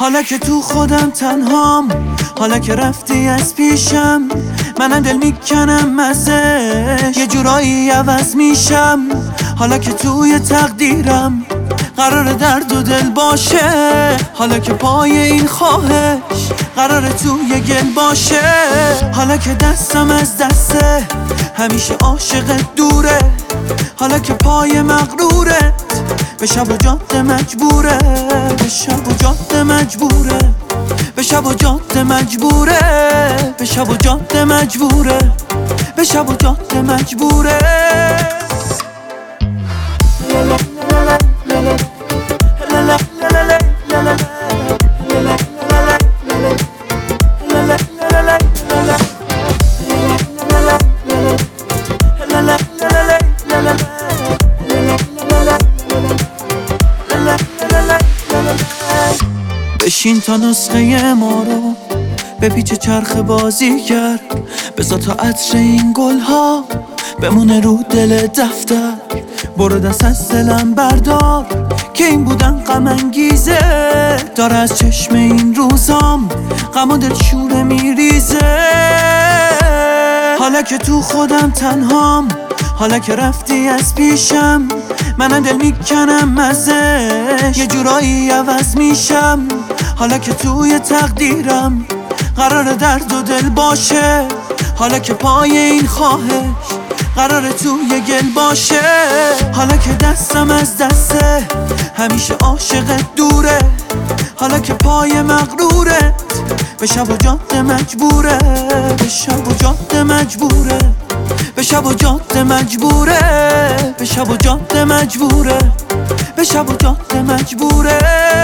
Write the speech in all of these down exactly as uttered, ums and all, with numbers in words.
حالا که تو خودم تنهام، حالا که رفتی از پیشم، منم دل میکنم ازش، یه جورایی عوض میشم. حالا که توی تقدیرم قرار درد و دل باشه، حالا که پای این خواهش قرار توی گل باشه، حالا که دستم از دسته همیشه عاشقت دوره، حالا که پای مغرورت به شب و جاده مجبوره، به شب و جاده مجبوره، به شب و جاده مجبوره، به شب و جاده مجبوره، به شب و جاده مجبوره. بشین تا نسخه ما رو به پیچ چرخ بازی کرد، بذار تا عطر این گل ها بمونه رو دل دفتر، برو دست از دلم بردار که این بودن غم انگیزه، داره از چشم این روزام غم و دل شوره میریزه. حالا که تو خودم تنهام، حالا که رفتی از پیشم، منم دل میکنم ازش، یه جورایی عوض میشم. حالا که توی تقدیرم قرار درد و دل باشه، حالا که پای این خواهش قرار توی گل باشه، حالا که دستم از دسته همیشه عاشقت دوره، حالا که پای مغرورت به شب و جاده مجبوره، به شب و جاده مجبوره، به شب و جاده مجبوره، به شب و جاده مجبوره، به شب و جاده مجبوره.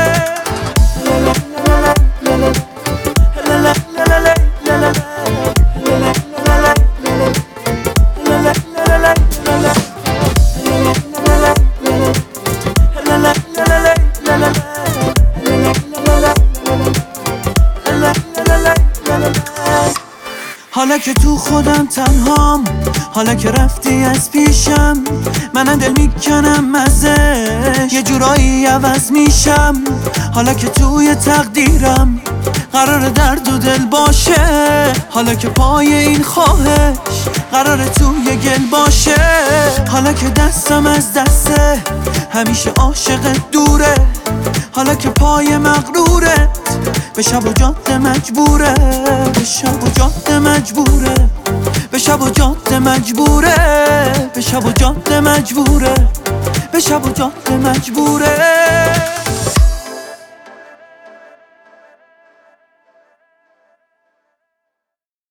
حالا که تو خودم تنهام، حالا که رفتی از پیشم، منم دل میکنم ازش، یه جورایی عوض میشم. حالا که توی تقدیرم قرار درد و دل باشه، حالا که پای این خواهش قرار توی گل باشه، حالا که دستم از دسته همیشه عاشقت دوره، حالا که پای مغرورت به شب و جاده مجبوره، به شب و جاده مجبوره، به شب و جاده مجبوره، به شب و جاده مجبوره، به شب و جاده مجبوره.